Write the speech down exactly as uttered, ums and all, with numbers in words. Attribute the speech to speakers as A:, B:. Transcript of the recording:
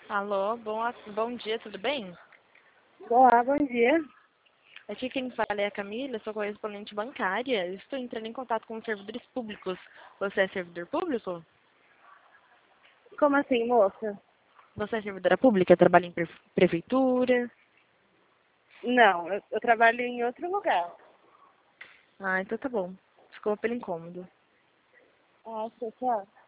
A: Alô, bom, bom dia, tudo bem?
B: Olá, bom dia.
A: Aqui quem fala é a Camila, sou correspondente bancária. Estou entrando em contato com os servidores públicos. Você é servidor público?
B: Como assim, moça?
A: Você é servidora pública? Trabalha em pre- prefeitura?
B: Não, eu, eu trabalho em outro lugar.
A: Ah, então tá bom. Desculpa pelo incômodo.
B: Ah, tchau, tchau.